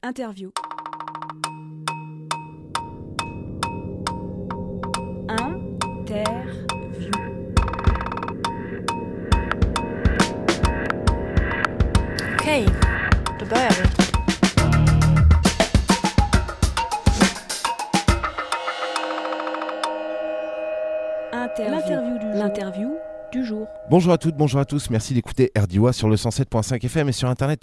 Interview. Okej, då börjar vi. L'interview du jour. Bonjour à toutes, bonjour à tous, merci d'écouter RDWA sur le 107.5 FM et sur internet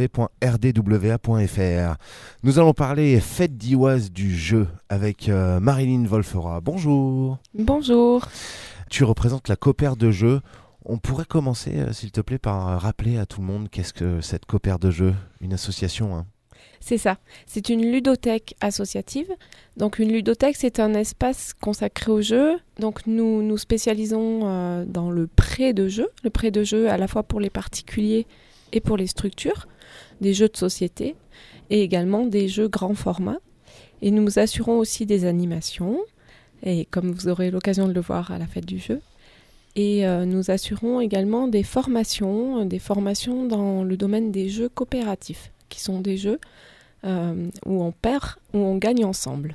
www.rdwa.fr. Nous allons parler fête d'Iwaz du jeu avec Marilyn Wolfera. Bonjour. Bonjour. Tu représentes la Coopère de jeu. On pourrait commencer, s'il te plaît, par rappeler à tout le monde qu'est-ce que cette Coopère de jeu, une association, hein. C'est ça, c'est une ludothèque associative. Donc une ludothèque, c'est un espace consacré au jeu. Donc nous nous spécialisons dans le prêt de jeux. Le prêt de jeux à la fois pour les particuliers et pour les structures, des jeux de société et également des jeux grand format. Et nous assurons aussi des animations, et comme vous aurez l'occasion de le voir à la fête du jeu. Et nous assurons également des formations dans le domaine des jeux coopératifs, qui sont des jeux où on perd, où on gagne ensemble.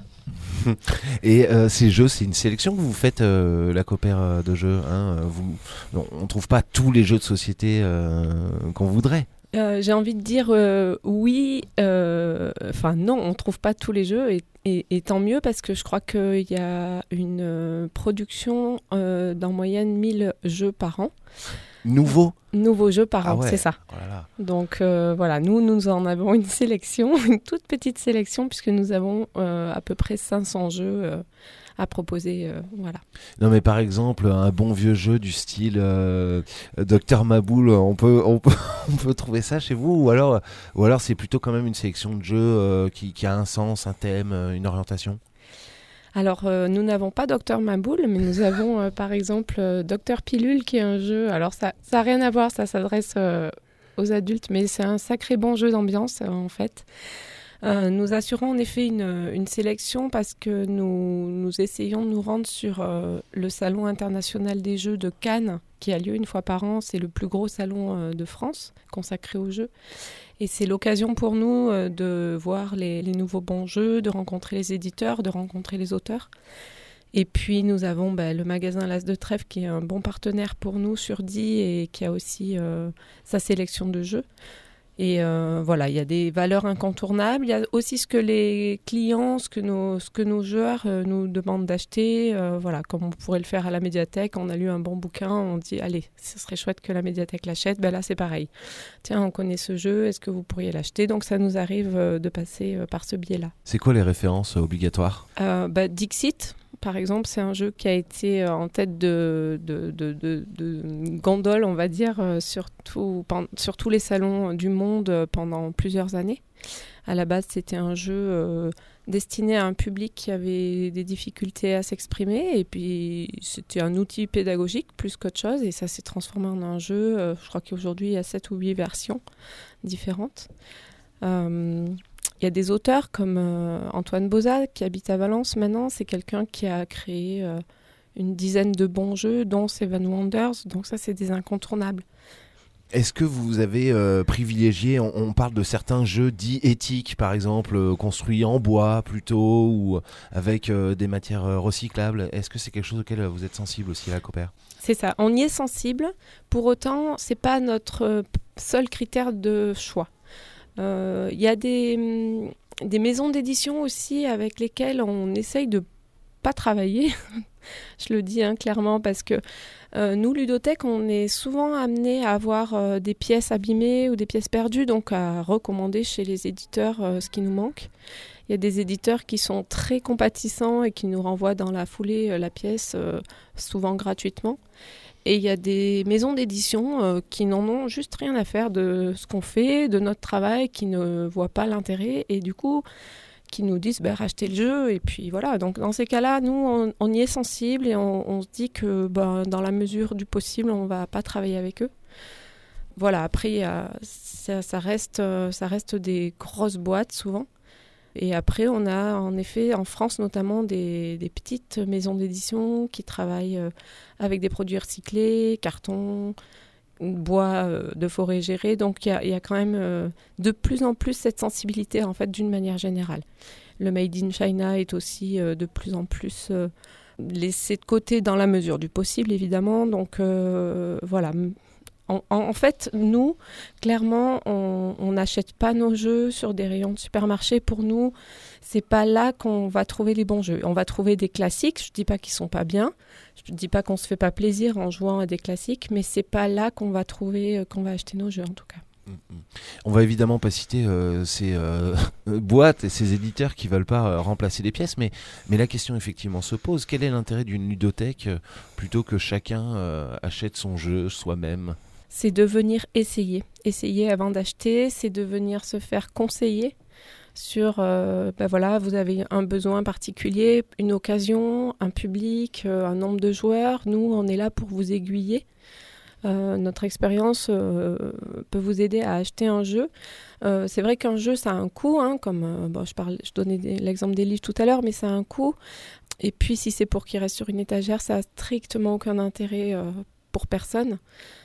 Et ces jeux, c'est une sélection que vous faites, la Coopère de jeu, hein, on ne trouve pas tous les jeux de société qu'on voudrait. J'ai envie de dire oui, non, on ne trouve pas tous les jeux et tant mieux parce que je crois qu'il y a une production d'en moyenne 1000 jeux par an. Nouveaux jeux par an, ouais. C'est ça. Oh là là. Donc voilà, nous en avons une sélection, une toute petite sélection puisque nous avons à peu près 500 jeux à proposer, voilà. Non mais par exemple, un bon vieux jeu du style Dr Maboul, on peut trouver ça chez vous ou alors c'est plutôt quand même une sélection de jeux qui a un sens, un thème, une orientation? Alors, nous n'avons pas Dr Maboul, mais nous avons par exemple Dr Pilule qui est un jeu. Alors, ça n'a rien à voir, ça s'adresse aux adultes, mais c'est un sacré bon jeu d'ambiance en fait. Nous assurons en effet une sélection parce que nous essayons de nous rendre sur le Salon international des jeux de Cannes qui a lieu une fois par an. C'est le plus gros salon de France consacré aux jeux. Et c'est l'occasion pour nous de voir les nouveaux bons jeux, de rencontrer les éditeurs, de rencontrer les auteurs. Et puis nous avons le magasin L'As de Trèfle qui est un bon partenaire pour nous sur Die et qui a aussi sa sélection de jeux. Et voilà, il y a des valeurs incontournables. Il y a aussi ce que les clients, ce que nos joueurs nous demandent d'acheter. Voilà, comme on pourrait le faire à la médiathèque. On a lu un bon bouquin, on dit allez, ce serait chouette que la médiathèque l'achète. Là, c'est pareil. Tiens, on connaît ce jeu, est-ce que vous pourriez l'acheter? Donc ça nous arrive de passer par ce biais-là. C'est quoi les références obligatoires? Dixit. Par exemple, c'est un jeu qui a été en tête de gondole, on va dire, sur tous les salons du monde pendant plusieurs années. À la base, c'était un jeu destiné à un public qui avait des difficultés à s'exprimer. Et puis, c'était un outil pédagogique plus qu'autre chose. Et ça s'est transformé en un jeu. Je crois qu'aujourd'hui, il y a 7 ou 8 versions différentes. Il y a des auteurs comme Antoine Bozat qui habite à Valence maintenant. C'est quelqu'un qui a créé une dizaine de bons jeux, dont Seven Wonders. Donc ça, c'est des incontournables. Est-ce que vous avez privilégié, on parle de certains jeux dits éthiques, par exemple, construits en bois plutôt, ou avec des matières recyclables. Est-ce que c'est quelque chose auquel vous êtes sensible aussi à la Coopère? C'est ça, on y est sensible. Pour autant, ce n'est pas notre seul critère de choix. Il y a des maisons d'édition aussi avec lesquelles on essaye de pas travailler. Je le dis clairement parce que nous, ludothèque, on est souvent amené à avoir des pièces abîmées ou des pièces perdues, donc à recommander chez les éditeurs ce qui nous manque. Il y a des éditeurs qui sont très compatissants et qui nous renvoient dans la foulée la pièce, souvent gratuitement. Et il y a des maisons d'édition qui n'en ont juste rien à faire de ce qu'on fait, de notre travail, qui ne voient pas l'intérêt et du coup qui nous disent rachetez le jeu. Et puis voilà, donc dans ces cas-là, nous on y est sensible et on se dit que dans la mesure du possible, on ne va pas travailler avec eux. Voilà, après ça reste des grosses boîtes souvent. Et après, on a en effet en France notamment des petites maisons d'édition qui travaillent avec des produits recyclés, carton, bois de forêt gérée. Donc il y a quand même de plus en plus cette sensibilité en fait d'une manière générale. Le Made in China est aussi de plus en plus laissé de côté dans la mesure du possible évidemment. Donc voilà. En fait, nous, clairement, on n'achète pas nos jeux sur des rayons de supermarché. Pour nous, c'est pas là qu'on va trouver les bons jeux. On va trouver des classiques. Je dis pas qu'ils sont pas bien. Je dis pas qu'on se fait pas plaisir en jouant à des classiques, mais c'est pas là qu'on va trouver, qu'on va acheter nos jeux en tout cas. On va évidemment pas citer ces boîtes et ces éditeurs qui veulent pas remplacer les pièces, mais la question effectivement se pose. Quel est l'intérêt d'une ludothèque plutôt que chacun achète son jeu soi-même ? C'est de venir essayer avant d'acheter, c'est de venir se faire conseiller sur, voilà, vous avez un besoin particulier, une occasion, un public, un nombre de joueurs. Nous, on est là pour vous aiguiller. Notre expérience peut vous aider à acheter un jeu. C'est vrai qu'un jeu, ça a un coût, hein, comme je donnais l'exemple des livres tout à l'heure, mais ça a un coût. Et puis, si c'est pour qu'il reste sur une étagère, ça n'a strictement aucun intérêt pour personne.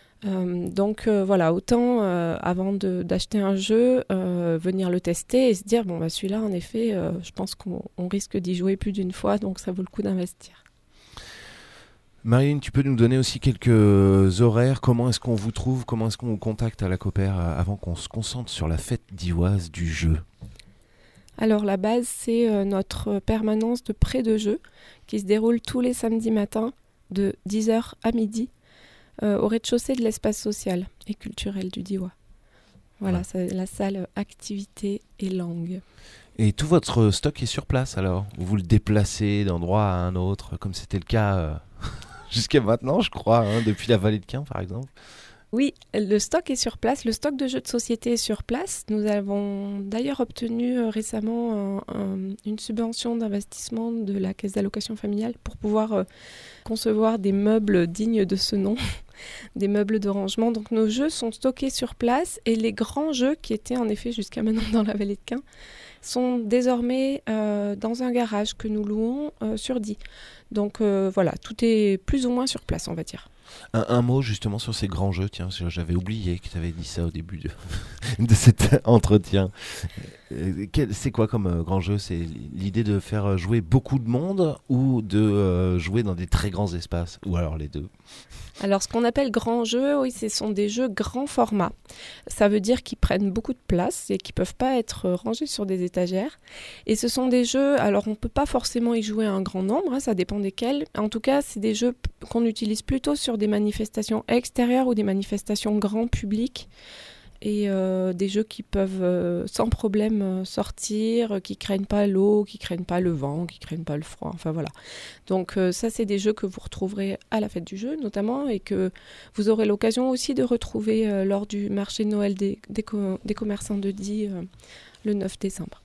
Donc voilà, autant avant d'acheter un jeu, venir le tester et se dire celui-là en effet, je pense qu'on risque d'y jouer plus d'une fois, donc ça vaut le coup d'investir. Marilyn, tu peux nous donner aussi quelques horaires? Comment est-ce qu'on vous trouve? Comment est-ce qu'on vous contacte à la Copper avant qu'on se concentre sur la fête d'Ivoise du jeu? Alors la base, c'est notre permanence de prêt de jeu qui se déroule tous les samedis matins de 10h à midi. Au rez-de-chaussée de l'espace social et culturel du Diois. Voilà, c'est la salle activité et langue. Et tout votre stock est sur place alors? Vous le déplacez d'un endroit à un autre, comme c'était le cas jusqu'à maintenant, je crois, depuis la vallée de Quin par exemple? Oui, le stock est sur place, le stock de jeux de société est sur place. Nous avons d'ailleurs obtenu récemment une subvention d'investissement de la Caisse d'allocation familiale pour pouvoir concevoir des meubles dignes de ce nom, des meubles de rangement. Donc nos jeux sont stockés sur place et les grands jeux qui étaient en effet jusqu'à maintenant dans la vallée de Quin sont désormais dans un garage que nous louons sur Die. Donc voilà, tout est plus ou moins sur place, on va dire. Un mot justement sur ces grands jeux, tiens, j'avais oublié que tu avais dit ça au début de cet entretien. C'est quoi comme grand jeu? C'est l'idée de faire jouer beaucoup de monde ou de jouer dans des très grands espaces? Ou alors les deux? Alors, ce qu'on appelle grands jeux, oui, ce sont des jeux grand format. Ça veut dire qu'ils prennent beaucoup de place et qu'ils ne peuvent pas être rangés sur des étagères. Et ce sont des jeux, alors on ne peut pas forcément y jouer un grand nombre, ça dépend desquels. En tout cas, c'est des jeux qu'on utilise plutôt sur des manifestations extérieures ou des manifestations grand public. Et des jeux qui peuvent sans problème sortir, qui craignent pas l'eau, qui craignent pas le vent, qui craignent pas le froid, enfin voilà. Donc ça, c'est des jeux que vous retrouverez à la fête du jeu notamment et que vous aurez l'occasion aussi de retrouver lors du marché de Noël des commerçants de Die le 9 décembre.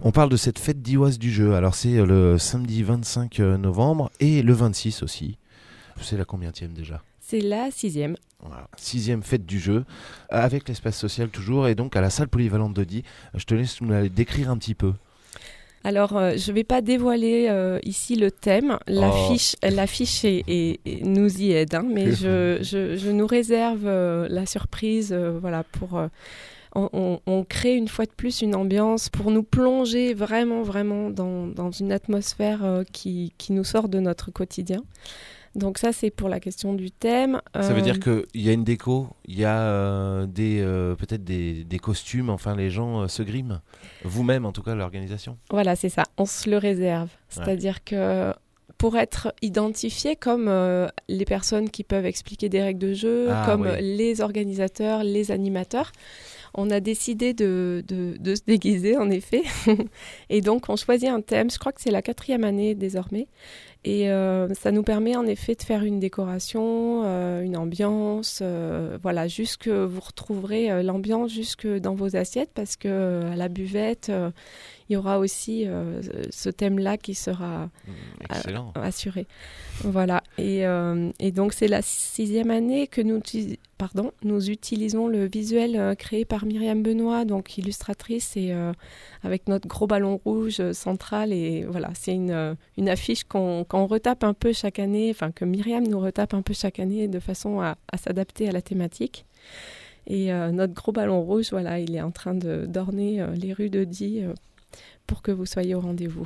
On parle de cette fête d'Iwas du jeu. Alors c'est le samedi 25 novembre et le 26 aussi. C'est la combienième déjà? C'est la 6e. Voilà. 6e fête du jeu, avec l'espace social toujours, et donc à la salle polyvalente de Die. Je te laisse nous la décrire un petit peu. Alors, je ne vais pas dévoiler ici le thème. L'affiche nous y aide, hein, mais je nous réserve la surprise. Voilà, on crée une fois de plus une ambiance pour nous plonger vraiment, vraiment dans une atmosphère qui nous sort de notre quotidien. Donc ça, c'est pour la question du thème. Ça veut dire qu'il y a une déco, il y a peut-être des costumes, enfin les gens se griment. Vous-même, en tout cas, l'organisation. Voilà, c'est ça, on se le réserve. C'est-à-dire que pour être identifié comme les personnes qui peuvent expliquer des règles de jeu, les organisateurs, les animateurs, on a décidé de se déguiser, en effet. Et donc, on choisit un thème. Je crois que c'est la 4e année désormais. Et ça nous permet en effet de faire une décoration, une ambiance, voilà, jusque vous retrouverez l'ambiance jusque dans vos assiettes parce que à la buvette, il y aura aussi ce thème-là qui sera assuré. Voilà. Et donc c'est la 6e année que nous utilisons le visuel créé par Myriam Benoît, donc illustratrice, et avec notre gros ballon rouge central. Et voilà, c'est une affiche qu'on retape un peu chaque année, enfin que Myriam nous retape un peu chaque année de façon à s'adapter à la thématique. Et notre gros ballon rouge, voilà, il est en train d'orner les rues de Die pour que vous soyez au rendez-vous.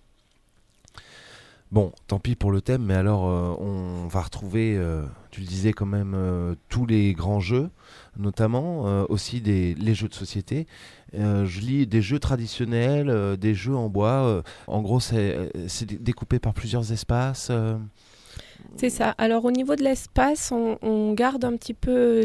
Bon, tant pis pour le thème, mais alors on va retrouver, tu le disais quand même, tous les grands jeux, notamment aussi les jeux de société. Je lis des jeux traditionnels, des jeux en bois. En gros, c'est découpé par plusieurs espaces. C'est ça. Alors au niveau de l'espace, on garde un petit peu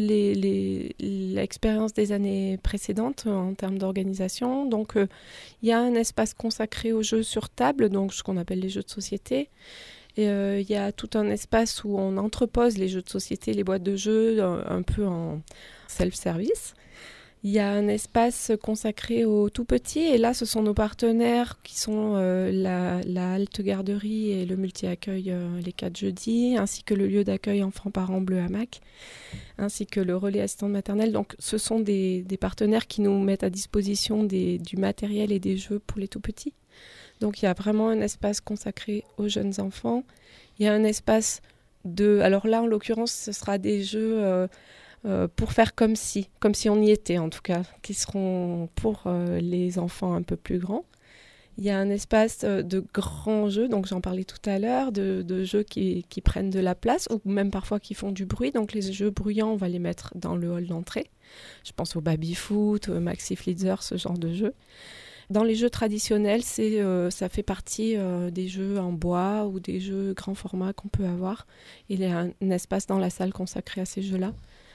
l'expérience des années précédentes en termes d'organisation. Donc il y a un espace consacré aux jeux sur table, donc ce qu'on appelle les jeux de société. Il y a tout un espace où on entrepose les jeux de société, les boîtes de jeux, un peu en self-service. Il y a un espace consacré aux tout-petits, et là, ce sont nos partenaires qui sont la halte garderie et le multi-accueil les 4 jeudis, ainsi que le lieu d'accueil enfants-parents Bleu Hamac, ainsi que le relais assistante maternelle. Donc, ce sont des partenaires qui nous mettent à disposition du matériel et des jeux pour les tout-petits. Donc, il y a vraiment un espace consacré aux jeunes enfants. Il y a un espace alors là, en l'occurrence, ce sera des jeux... pour faire comme si on y était en tout cas, qui seront pour les enfants un peu plus grands. Il y a un espace de grands jeux, donc j'en parlais tout à l'heure, de jeux qui prennent de la place ou même parfois qui font du bruit. Donc les jeux bruyants, on va les mettre dans le hall d'entrée. Je pense au baby-foot, au maxi-flitzer, ce genre de jeux. Dans les jeux traditionnels, ça fait partie des jeux en bois ou des jeux grand format qu'on peut avoir. Il y a un espace dans la salle consacré à ces jeux-là.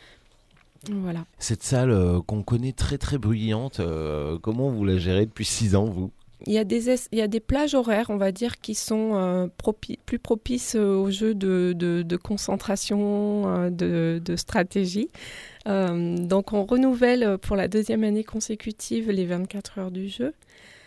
Voilà. Cette salle qu'on connaît très très bruyante, comment vous la gérez depuis 6 ans, vous ? Il y a des plages horaires, on va dire, qui sont plus propices aux jeux de concentration, de stratégie. Donc on renouvelle pour la 2e année consécutive les 24 heures du jeu.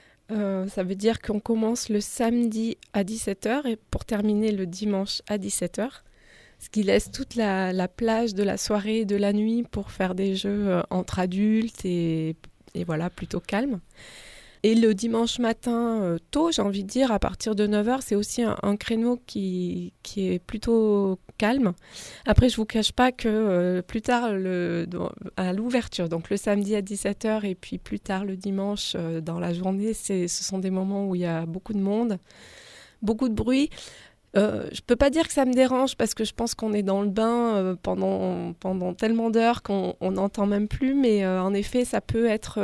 Ça veut dire qu'on commence le samedi à 17h et pour terminer le dimanche à 17h. Ce qui laisse toute la plage de la soirée et de la nuit pour faire des jeux entre adultes et voilà, plutôt calme. Et le dimanche matin, tôt, j'ai envie de dire, à partir de 9h, c'est aussi un créneau qui est plutôt calme. Après, je ne vous cache pas que plus tard, à l'ouverture, donc le samedi à 17h et puis plus tard le dimanche dans la journée, ce sont des moments où il y a beaucoup de monde, beaucoup de bruit. Je peux pas dire que ça me dérange parce que je pense qu'on est dans le bain pendant tellement d'heures qu'on n'entend même plus, mais en effet ça peut être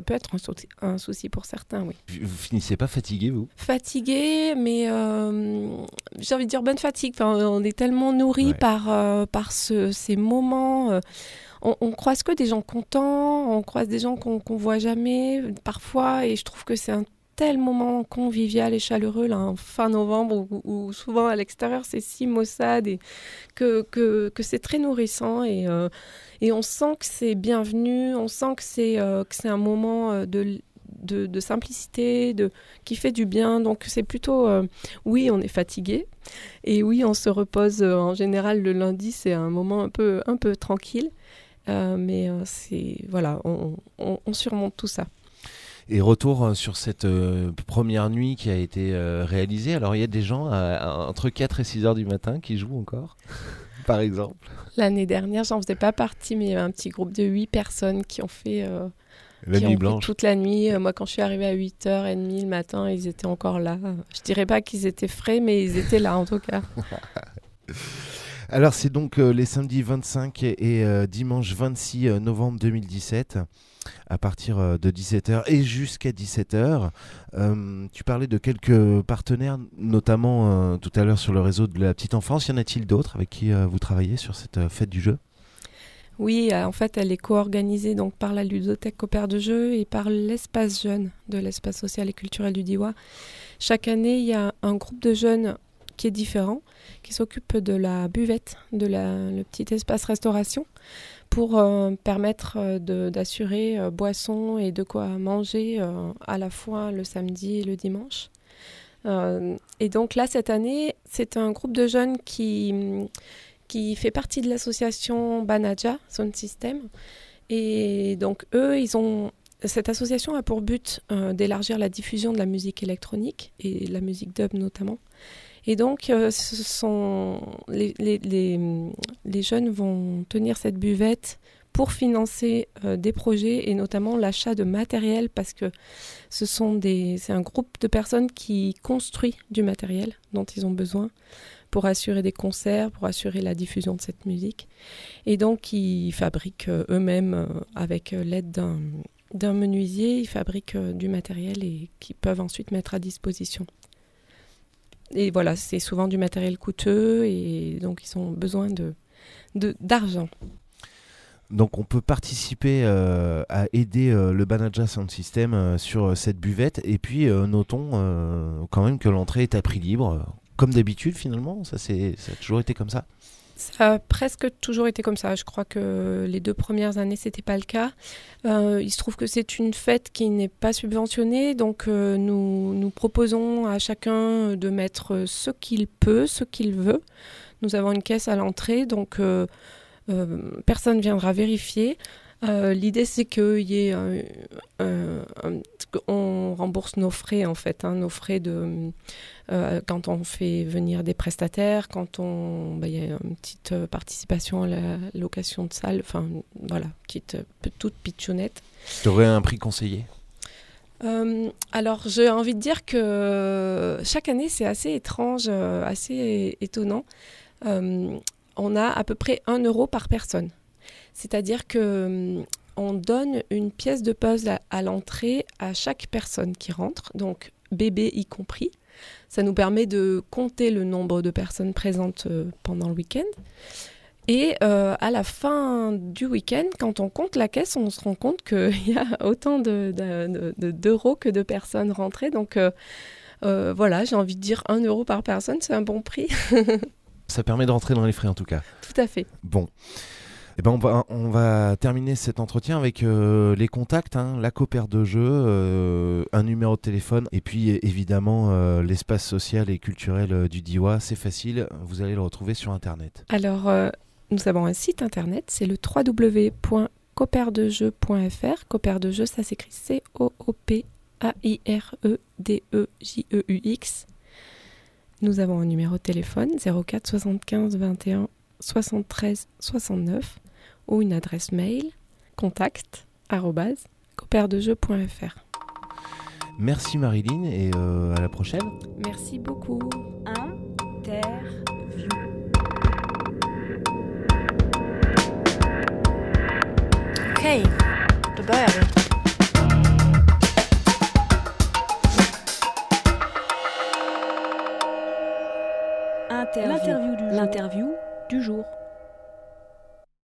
un souci pour certains, oui. Vous finissez pas fatigué, vous ? Fatigué, mais j'ai envie de dire bonne fatigue. Enfin, on est tellement nourri par ces moments. On croise que des gens contents, on croise des gens qu'on voit jamais parfois, et je trouve que c'est un tel moment convivial et chaleureux là, en fin novembre où souvent à l'extérieur c'est si maussade et que c'est très nourrissant et on sent que c'est bienvenu, on sent que c'est un moment de simplicité, qui fait du bien. Donc c'est plutôt, oui, on est fatigué et oui, on se repose. En général, le lundi, c'est un moment un peu tranquille, mais voilà, on surmonte tout ça. Et retour sur cette première nuit qui a été réalisée. Alors, il y a des gens entre 4 et 6 heures du matin qui jouent encore, par exemple. L'année dernière, j'en faisais pas partie, mais il y avait un petit groupe de 8 personnes qui ont fait, la nuit blanche. Toute la nuit. Moi, quand je suis arrivée à 8h30 le matin, ils étaient encore là. Je dirais pas qu'ils étaient frais, mais ils étaient là en tout cas. Alors, c'est donc les samedis 25 et dimanche 26 novembre 2017. À partir de 17h et jusqu'à 17h. Tu parlais de quelques partenaires, notamment tout à l'heure sur le réseau de la petite enfance. Y en a-t-il d'autres avec qui vous travaillez sur cette fête du jeu ? Oui, en fait, elle est co-organisée donc, par la ludothèque Copère de Jeux et par l'espace jeune de l'espace social et culturel du Diois. Chaque année, il y a un groupe de jeunes qui est différent, qui s'occupe de la buvette, le petit espace restauration, pour permettre d'assurer boissons et de quoi manger à la fois le samedi et le dimanche. Et donc là, cette année, c'est un groupe de jeunes qui fait partie de l'association Banadja Sound System. Et donc eux, cette association a pour but d'élargir la diffusion de la musique électronique et la musique dub notamment. Et donc, les jeunes vont tenir cette buvette pour financer des projets et notamment l'achat de matériel parce que c'est un groupe de personnes qui construit du matériel dont ils ont besoin pour assurer des concerts, pour assurer la diffusion de cette musique. Et donc, ils fabriquent eux-mêmes, avec l'aide d'un menuisier, ils fabriquent du matériel et qu'ils peuvent ensuite mettre à disposition. Et voilà, c'est souvent du matériel coûteux et donc ils ont besoin d'argent. Donc on peut participer à aider le Banadja Sound System sur cette buvette. Et puis notons quand même que l'entrée est à prix libre. Comme d'habitude finalement, ça a toujours été comme ça ? Ça a presque toujours été comme ça. Je crois que les 2 premières années, c'était pas le cas. Il se trouve que c'est une fête qui n'est pas subventionnée, donc nous proposons à chacun de mettre ce qu'il peut, ce qu'il veut. Nous avons une caisse à l'entrée, donc personne viendra vérifier. L'idée, c'est qu'il y ait on rembourse nos frais en fait, nos frais de quand on fait venir des prestataires, quand il y a une petite participation à la location de salle, enfin voilà, toute pitchounette. Tu aurais un prix conseillé ? Alors j'ai envie de dire que chaque année c'est assez étrange, assez étonnant. On a à peu près 1 euro par personne. C'est-à-dire qu'on donne une pièce de puzzle à l'entrée à chaque personne qui rentre, donc bébé y compris. Ça nous permet de compter le nombre de personnes présentes pendant le week-end. Et à la fin du week-end, quand on compte la caisse, on se rend compte qu'il y a autant d'euros que de personnes rentrées. Donc voilà, j'ai envie de dire 1 euro par personne, c'est un bon prix. Ça permet de rentrer dans les frais en tout cas. Tout à fait. Bon. Eh ben on va terminer cet entretien avec les contacts, la Copère de Jeux, un numéro de téléphone et puis évidemment l'espace social et culturel du Diois. C'est facile, vous allez le retrouver sur Internet. Alors, nous avons un site Internet, c'est le www.coperedejeux.fr. Copère de Jeux, ça s'écrit COOPAIREDEJEUX. Nous avons un numéro de téléphone 04 75 21 73 69 ou une adresse mail contact@coperedejeux.fr. Merci Marilyn et à la prochaine. Merci beaucoup. Interview. Okej, då börjar vi. L'interview du jour.